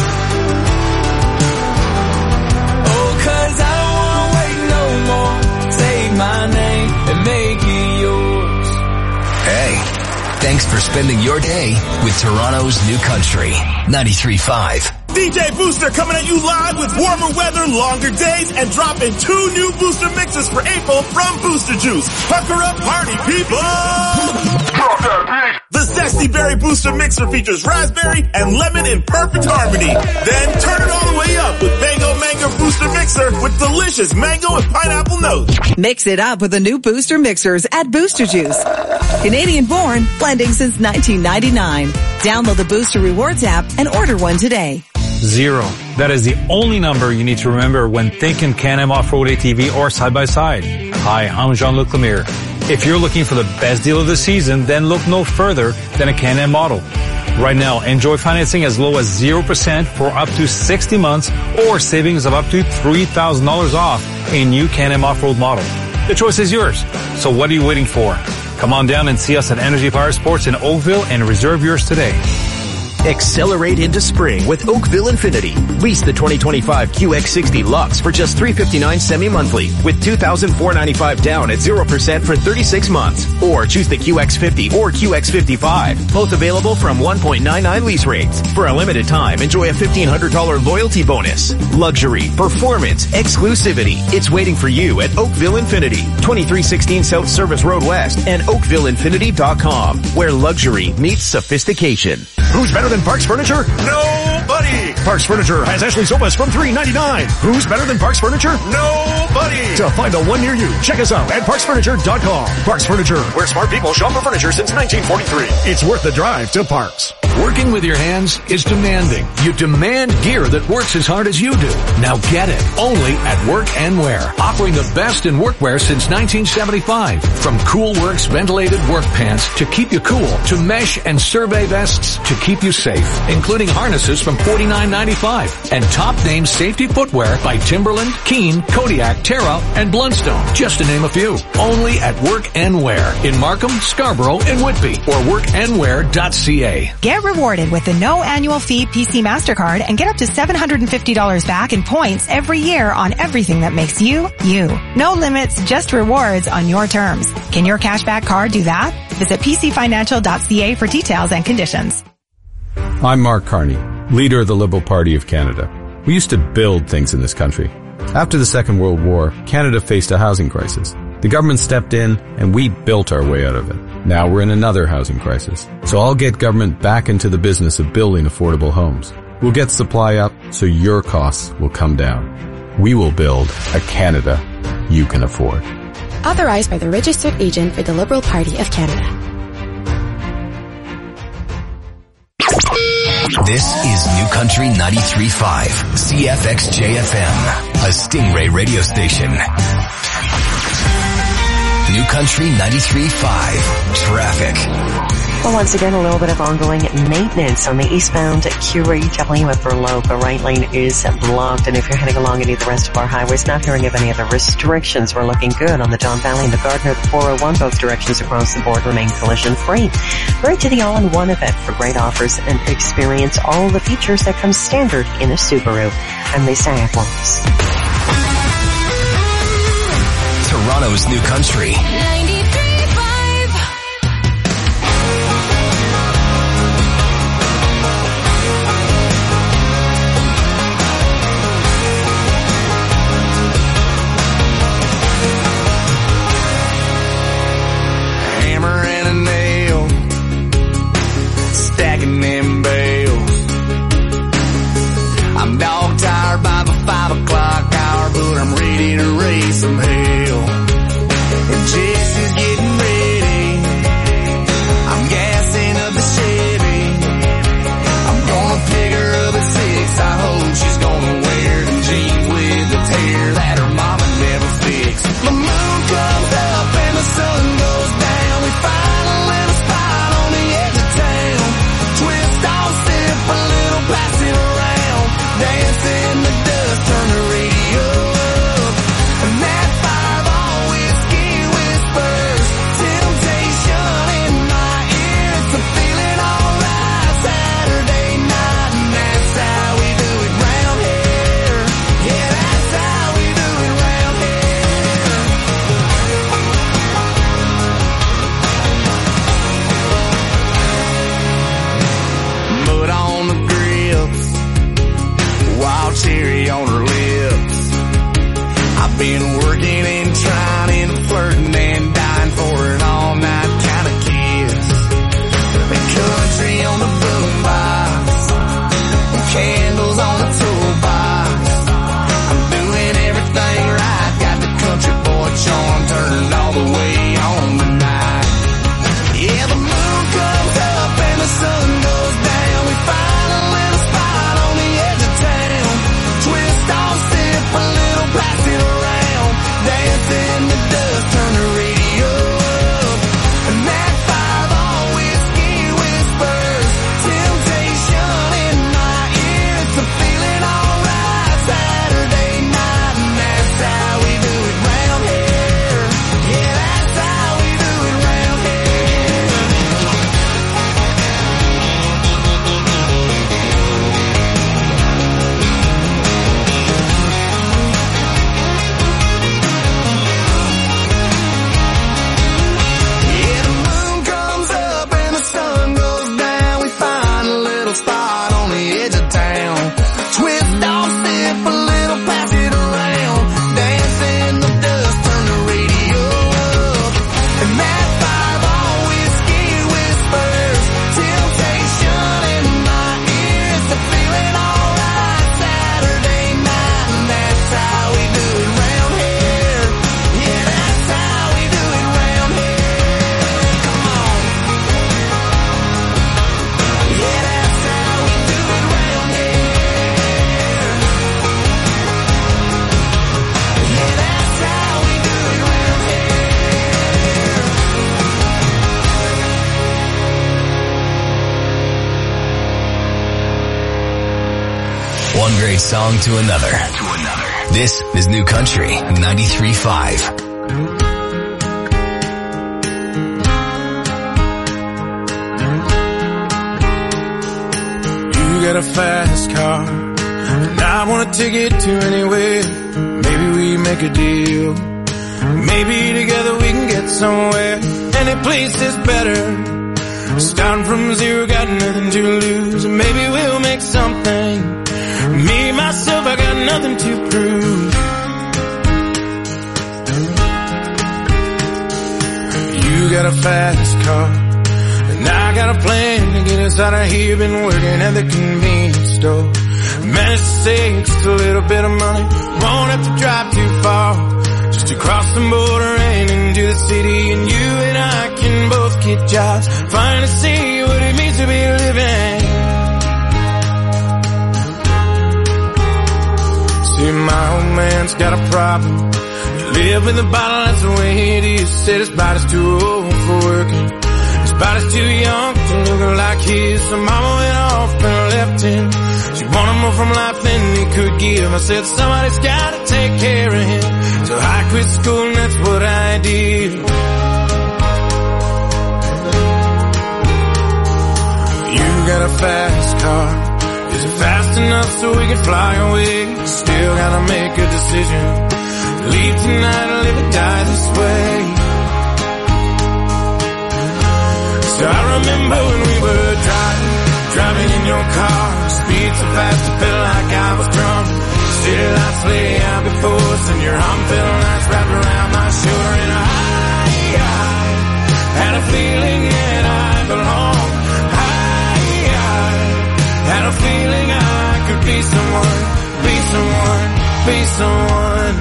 Oh, cause I don't wanna wait no more. Take my name and make it yours. Hey, thanks for spending your day with Toronto's New Country. ninety-three point five. D J Booster coming at you live with warmer weather, longer days, and dropping two new Booster mixes for April from Booster Juice. Pucker up, party people! Drop that beat! The Zesty Berry Booster Mixer features raspberry and lemon in perfect harmony. Then turn it all the way up with Mango Mango Booster Mixer with delicious mango and pineapple notes. Mix it up with the new Booster Mixers at Booster Juice. Canadian born, blending since nineteen ninety-nine. Download the Booster Rewards app and order one today. Zero. That is the only number you need to remember when thinking Can-Am Off-Road A T V or side-by-side. Hi, I'm Jean-Luc Lemire. If you're looking for the best deal of the season, then look no further than a Can-Am model. Right now, enjoy financing as low as zero percent for up to sixty months or savings of up to three thousand dollars off a new Can-Am Off-Road model. The choice is yours. So what are you waiting for? Come on down and see us at Energy Power Sports in Oakville and reserve yours today. Accelerate into spring with Oakville Infinity. Lease the twenty twenty-five Q X sixty Lux for just three hundred fifty-nine dollars semi-monthly with two thousand four hundred ninety-five dollars down at zero percent for thirty-six months. Or choose the Q X fifty or Q X fifty-five. Both available from one point nine nine lease rates. For a limited time, enjoy a fifteen hundred dollars loyalty bonus. Luxury, performance, exclusivity. It's waiting for you at Oakville Infinity. twenty-three sixteen South Service Road West and oakville infinity dot com, where luxury meets sophistication. Who's better than Parks Furniture? Nobody! Parks Furniture has Ashley sofas from three ninety-nine. Who's better than Parks Furniture? Nobody! To find the one near you, check us out at parks furniture dot com. Parks Furniture, where smart people shop for furniture since nineteen forty-three. It's worth the drive to Parks. Working with your hands is demanding. You demand gear that works as hard as you do. Now get it. Only at Work and Wear. Offering the best in workwear since nineteen seventy-five. From Cool Works ventilated work pants to keep you cool, to mesh and survey vests to keep you safe, including harnesses from forty-nine ninety-five. And top name safety footwear by Timberland, Keen, Kodiak, Terra, and Blundstone, just to name a few. Only at Work and Wear in Markham, Scarborough, and Whitby, or work and wear dot c a. Get rewarded with the no annual fee P C MasterCard and get up to seven hundred fifty dollars back in points every year on everything that makes you, you. No limits, just rewards on your terms. Can your cashback card do that? Visit p c financial dot c a for details and conditions. I'm Mark Carney, leader of the Liberal Party of Canada. We used to build things in this country. After the Second World War, Canada faced a housing crisis. The government stepped in and we built our way out of it. Now we're in another housing crisis. So I'll get government back into the business of building affordable homes. We'll get supply up so your costs will come down. We will build a Canada you can afford. Authorized by the registered agent for the Liberal Party of Canada. This is New Country ninety-three point five, C F X J F M, a Stingray radio station. New Country ninety-three point five, traffic. Well, once again, a little bit of ongoing maintenance on the eastbound Q E W at Burloak. The right lane is blocked, and if you're heading along any of the rest of our highways, not hearing of any other restrictions, we're looking good on the Don Valley and the Gardner, the four oh one, both directions across the board remain collision-free. Right to the all-in-one event for great offers and experience all the features that come standard in a Subaru, and they say at once. Toronto's New Country. Stacking them bales. I'm dog tired by the five o'clock hour, but I'm ready to raise some hell. And Jesse's getting ready. I'm gassing up the Chevy. I'm gonna pick her up at six. I hope she's gonna wear them jeans with the tear that her mama never fixed. The moon comes up and the sun goes down. We find a little spot on the edge of town. Twist off, sip a little, pass it around. Dance in the dust, turn the radio up. And that fireball whiskey whispers temptation in my ear. It's a feeling alright Saturday night, and that's how we do it round here. Yeah, that's how we do it round here. Mud on the grips, wild cherry on her lips. I've been working and trying and flirting and dying for an all-night kind of kiss. The country on the boombox, candles on the toolbox. I'm doing everything right, got the country boy charm turned all the way on tonight. Yeah, the moon comes up and the sun goes down. We find a little spot on the edge of town. Twist off, sip a little, pass it around. Dance in the dust, turn the radio up. And that fireball whiskey whispers temptation in my ear. It's a feeling alright Saturday night, and that's how we do it round here. Yeah, that's how we do it round here. Yeah, the moon comes up and the sun goes down. We find a little spot on the edge of town. Twist off, sip a little, pass it around. Dance in the dust, turn the radio up. And that fireball whiskey whispers temptation in my ear. It's a feeling alright Saturday night, and that's how we do it round here. Yeah, that's how we do it round here. Come on. Yeah, that's how we do it round here. Yeah, that's how we do it round here. One great song to another. To another. This is New Country ninety-three point five. got a fast car, and I want a ticket to anywhere. Maybe we make a deal. Maybe together we can get somewhere. Any place is better. Starting from zero, got nothing to lose. And maybe we'll make something. Me, myself, I got nothing to prove. You got a fast car, and I got a plan to get us out of here. Been working at the convenience store. Managed to save just a little bit of money. Won't have to drive too far, just to cross the border and into the city. And you and I can both get jobs, finally see what it means to be living. See, my old man's got a problem. Live with the bottle, that's the way it is. Said his body's too old for working. His body's too young to look like his. So mama went off and left him. She wanted more from life than he could give. I said somebody's gotta take care of him. So I quit school and that's what I did. You got a fast car. Is it fast enough so we can fly away? Still gotta make a decision. Leave tonight or live or die this way. So I remember when we were driving, driving in your car. Speed so fast it felt like I was drunk. City lights lay out before us, and your arm felt nice wrapped around my shoulder. And I, I had a feeling that I belonged. I, I had a feeling I could be someone, be someone, be someone.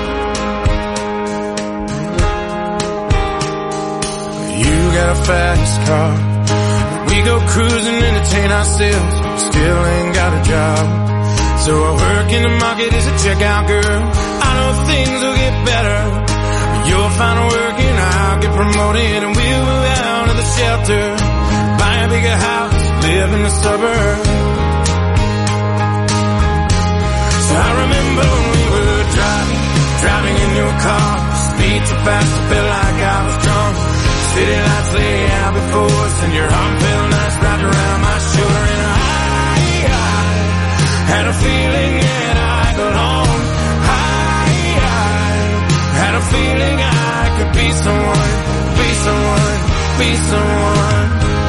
You got a fast car. We go cruising, entertain ourselves. Still ain't got a job. So I work in the market as a checkout girl. I know things will get better. You'll find work and I'll get promoted, and we'll move out of the shelter, buy a bigger house, live in the suburbs. So I remember when we were driving, driving in your car. Speed so fast it felt like I was drunk. City lights lay out before us, and your arm felt nice wrapped around my shoulder. And I, I had a feeling that I belonged. I, I had a feeling I could be someone, be someone, be someone.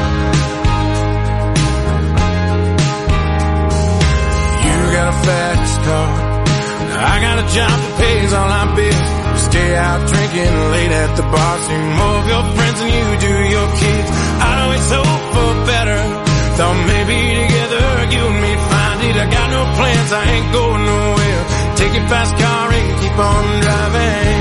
You got a fast car. I got a job that pays all our bills. We stay out drinking late at the bar. See more of your friends than you do your kids. I always hope for better. Thought maybe together you and me'd find it. I got no plans, I ain't going nowhere. Take your fast car and keep on driving.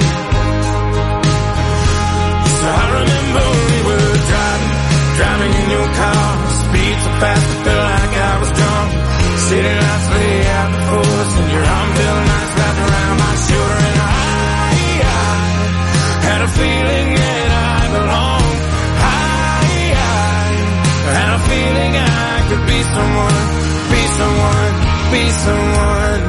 So I remember when we were driving, driving in your car. Speed so fast it felt like I was drunk. City lights lay out before us, and your arm felt nice wrapped around my shoulder. And I, I had a feeling that I belonged. I, I had a feeling I could be someone, be someone, be someone.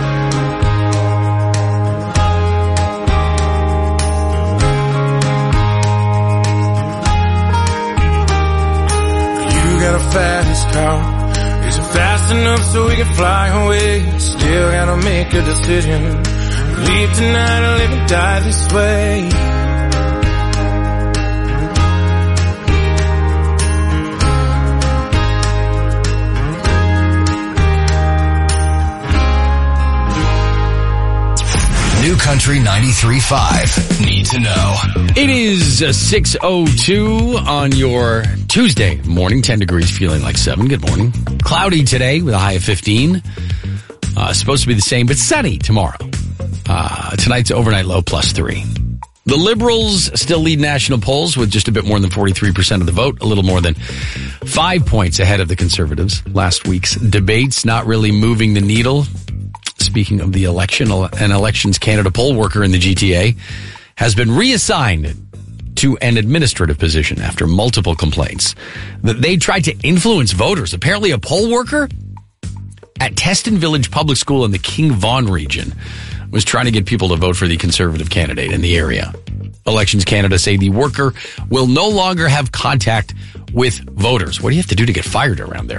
You got a fast car. Is it fast enough so we can fly away? Still gotta make a decision. Leave tonight or live and die this way. New Country ninety-three point five. Need to know. It is six oh two on your Tuesday morning. ten degrees, feeling like seven. Good morning. Cloudy today with a high of fifteen. Uh, supposed to be the same, but sunny tomorrow. Uh, tonight's overnight low plus three. The Liberals still lead national polls with just a bit more than forty-three percent of the vote, a little more than five points ahead of the Conservatives. Last week's debates not really moving the needle. Speaking of the election, an Elections Canada poll worker in the G T A has been reassigned to an administrative position after multiple complaints that they tried to influence voters. Apparently a poll worker at Teston Village Public School in the King Vaughan region was trying to get people to vote for the Conservative candidate in the area. Elections Canada say the worker will no longer have contact with voters. What do you have to do to get fired around there?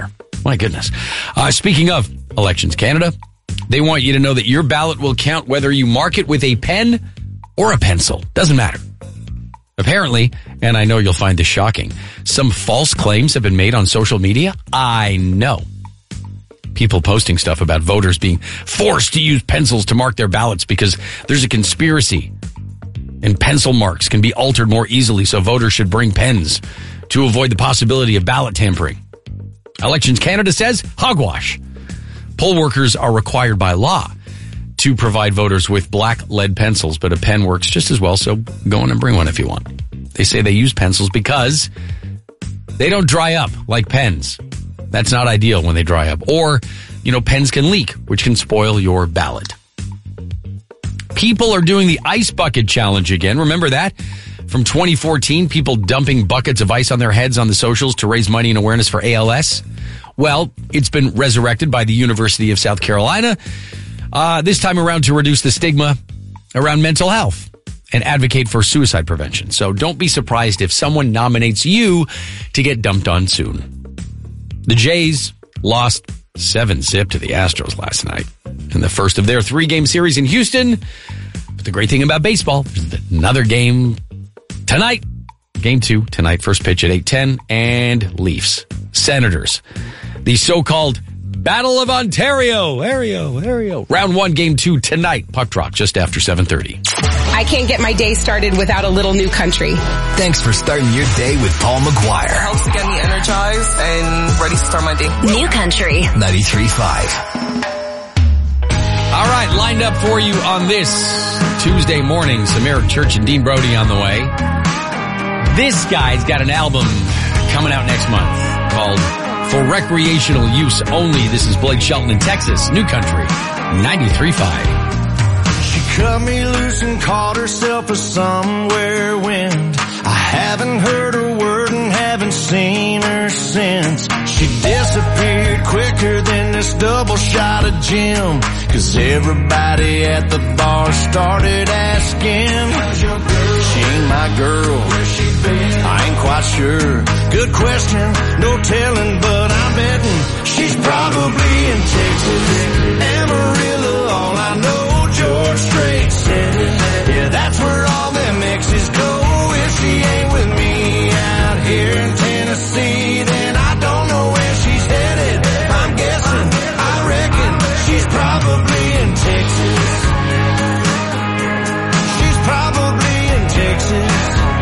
My goodness. Uh, speaking of Elections Canada, they want you to know that your ballot will count whether you mark it with a pen or a pencil. Doesn't matter. Apparently, and I know you'll find this shocking, some false claims have been made on social media. I know. People posting stuff about voters being forced to use pencils to mark their ballots because there's a conspiracy and pencil marks can be altered more easily, so voters should bring pens to avoid the possibility of ballot tampering. Elections Canada says hogwash. Poll workers are required by law to provide voters with black lead pencils, but a pen works just as well, so go in and bring one if you want. They say they use pencils because they don't dry up like pens. That's not ideal when they dry up. Or, you know, pens can leak, which can spoil your ballot. People are doing the ice bucket challenge again. Remember that? From twenty fourteen, people dumping buckets of ice on their heads on the socials to raise money and awareness for A L S. Well, it's been resurrected by the University of South Carolina, uh, this time around to reduce the stigma around mental health and advocate for suicide prevention. So don't be surprised if someone nominates you to get dumped on soon. The Jays lost seven zip to the Astros last night in the first of their three-game series in Houston. But the great thing about baseball, there's another game tonight. Game two tonight, first pitch at eight ten, and Leafs, Senators. The so-called Battle of Ontario. Ario, Ario. Round one, game two tonight. Puck drop just after seven thirty. I can't get my day started without a little New Country. Thanks for starting your day with Paul McGuire. It helps to get me energized and ready to start my day. New Country. ninety-three point five. All right, lined up for you on this Tuesday morning. Samara Church and Dean Brody on the way. This guy's got an album coming out next month called For Recreational Use Only. This is Blake Shelton in Texas. New Country, ninety-three point five. She cut me loose and called herself a somewhere wind. I haven't heard a word and haven't seen her since. She disappeared quicker than this double shot of gin. Cause everybody at the bar started asking, how's your girl? She ain't my girl. Where's she been? I ain't quite sure. Good question, no telling, but I'm betting she's probably in Texas. Amarillo, all I know. George Strait said it. Yeah, that's where all them exes go. If she ain't with me out here in Tennessee, then I don't know where she's headed. I'm guessing, I reckon she's probably in Texas. She's probably in Texas.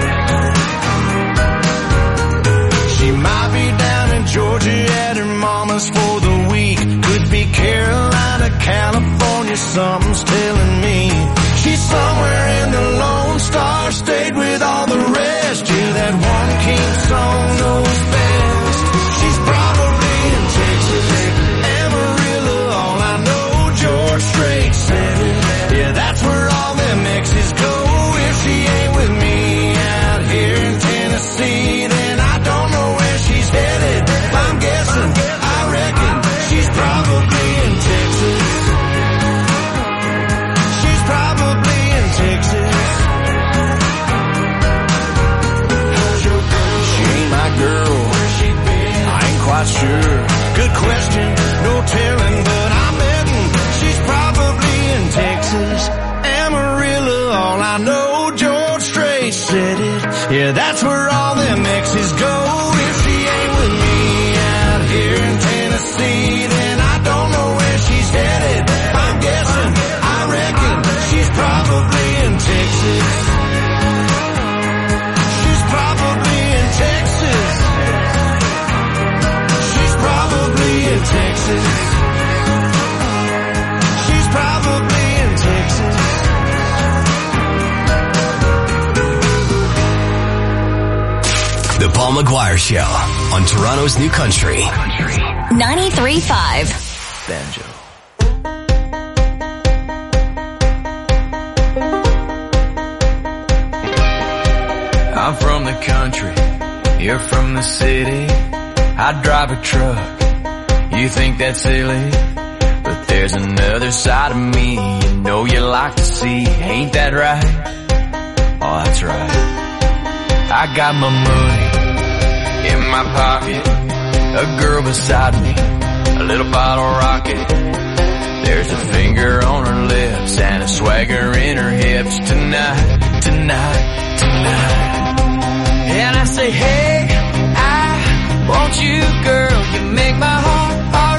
She might be down in Georgia at her mama's for the week. Could be Carolina, California, something's telling me. She's somewhere in the Lone Star State with all the rest. Yeah, that one king song knows best. She's probably in Texas. Amarillo, all I know, George Strait said it. Yeah, that's where all them exes go. If she ain't with me out here in Tennessee, then I don't know where she's headed. I'm guessing, I reckon she's probably in Texas. She's probably in Texas. She ain't my girl. I ain't quite sure. Good question, no telling, but I'm betting she's probably in Texas. Amarillo, all I know, George Strait said it. Yeah, that's where all them exes go. If she ain't with me out here in Tennessee, then I don't know where she's headed. I'm guessing, I reckon she's probably in Texas. She's probably in Texas. She's probably in Texas. She's probably in Texas. The Paul McGuire Show on Toronto's New Country. ninety-three point five. Banjo. I'm from the country, you're from the city. I drive a truck, you think that's silly, but there's another side of me you know you like to see. Ain't that right? Oh, that's right. I got my money in my pocket, a girl beside me, a little bottle rocket. There's a finger on her lips and a swagger in her hips. Tonight, tonight, tonight. And I say, hey, I want you, girl. You make my heart, heart